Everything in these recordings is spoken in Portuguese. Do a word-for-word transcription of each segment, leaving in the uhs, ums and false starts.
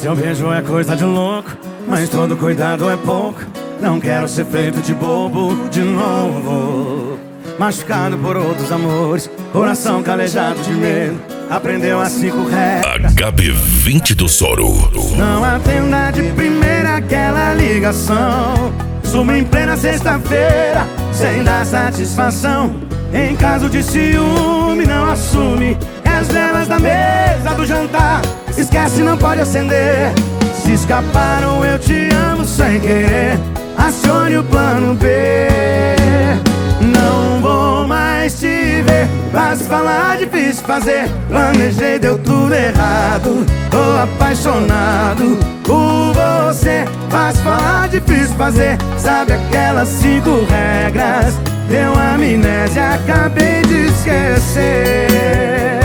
Seu beijo é coisa de louco, mas todo cuidado é pouco. Não quero ser feito de bobo de novo. Machucado por outros amores, coração calejado de medo. Aprendeu as cinco regras. H B vinte do Soro. Não atenda de primeira aquela ligação. Suma em plena sexta-feira, sem dar satisfação. Em caso de ciúme, não assume. É as velas da mesa do jantar, esquece, não pode acender. Se escaparam, eu te amo sem querer. Acione o plano B. Não vou mais te ver. Fácil falar, difícil fazer. Planejei, deu tudo errado. Tô apaixonado por você. Fácil falar, difícil fazer. Sabe aquelas cinco regras? Deu amnésia, acabei de esquecer.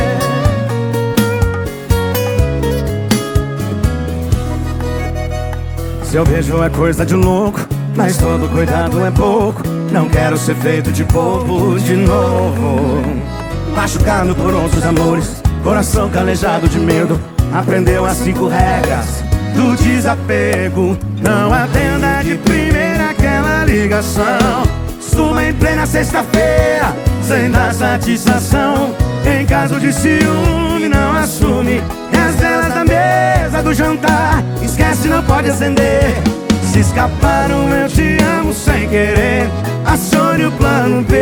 Seu beijo é coisa de louco, mas todo cuidado é pouco. Não quero ser feito de bobo de novo. Machucado por outros amores, coração calejado de medo. Aprendeu as cinco regras do desapego. Não atenda de primeira aquela ligação. Suma em plena sexta-feira, sem dar satisfação. Em caso de ciúme, não assume. E as velas da mesa do jantar, esquece, não pode acender. Se escaparam, eu te amo sem querer. Acione o plano B.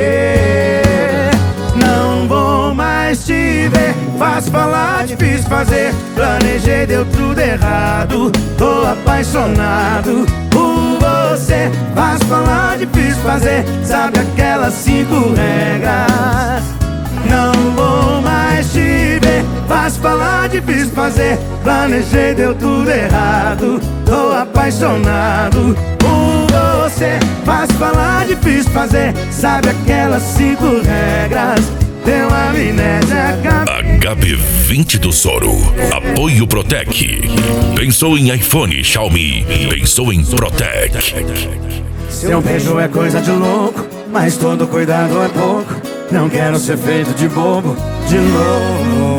Não vou mais te ver. Fácil falar, difícil fazer. Planejei, deu tudo errado. Tô apaixonado por você. Fácil falar, difícil fazer. Sabe aquelas cinco regras? Não vou mais te ver. Fácil falar, difícil fazer. Planejei, deu tudo errado. Tô apaixonado por você. Fácil falar, difícil fazer. Sabe aquelas cinco regras? Deu amnésia, acabei. H B vinte do Soro. Apoio Protec. Pensou em iPhone, Xiaomi. Pensou em Protec. Seu beijo é coisa de louco, mas todo cuidado é pouco. Não quero ser feito de bobo de novo.